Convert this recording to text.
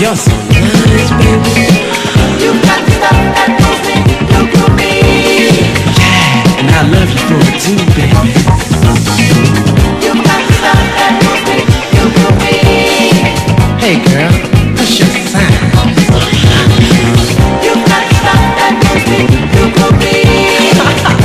You're so nice, baby. You got the stuff that moves me, you do me. Yeah, and I love you for it too, baby. You got the stuff that moves me, you do me. Hey girl,